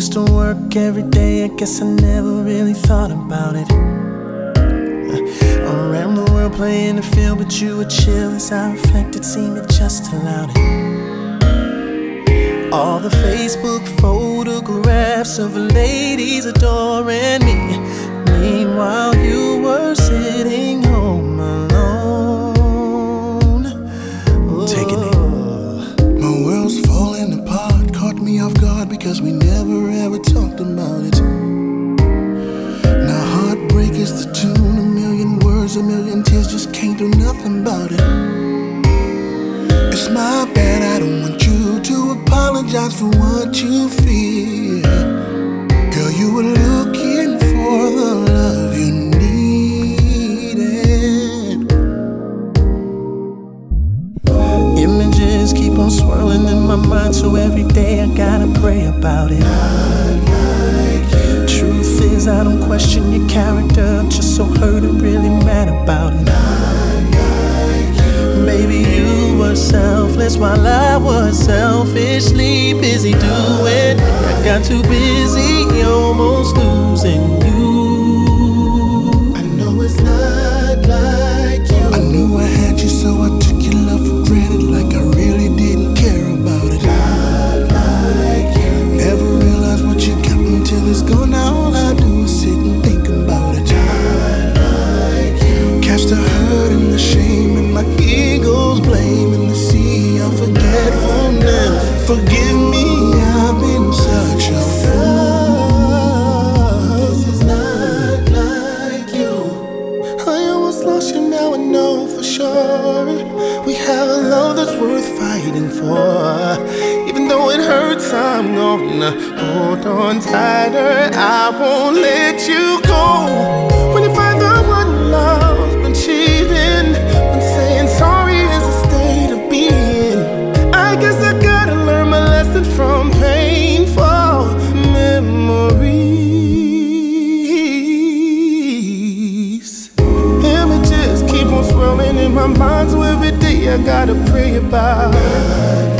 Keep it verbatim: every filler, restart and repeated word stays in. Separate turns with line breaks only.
used to work every day, I guess I never really thought about it. Around the world playing the field, but you were chill. As I reflected, seemed it just allowed it. All the Facebook photographs of ladies adoring me. Meanwhile, you were sitting home alone. Ooh. Taking it.
My world's falling apart, caught me off guard because we never ever talked about it. Now heartbreak is the tune, a million words, a million tears, just can't do nothing about it. It's my bad, I don't want you to apologize for what you feel. Girl, you were looking for the love you needed.
Images keep on swirling in my mind, so every day I gotta pray about it. Truth is, I don't question your character, I'm just so hurt and really mad about it. Maybe you were selfless while I was selfishly busy doing. I got too busy, almost losing you.
I know it's not like you. I knew I had you, so I took your love for granted, like I really didn't care about it. Not like you. Never realized what you got until it's gone. Now all I do is sit and think about it. Not like you. Catch the hurt and the shame and my ego's blame in the sea of forgetfulness. Forgive me, I've been such a fool. This is not like you. I almost lost you, now I know for sure. We have a love that's worth fighting for. Even though it hurts, I'm gonna hold on tighter. I won't let you go. When you find the one you love's been cheating, when saying sorry is a state of being, I guess I gotta learn my lesson from painful memories. Images keep on swirling in my mind, so every day I gotta pray about it.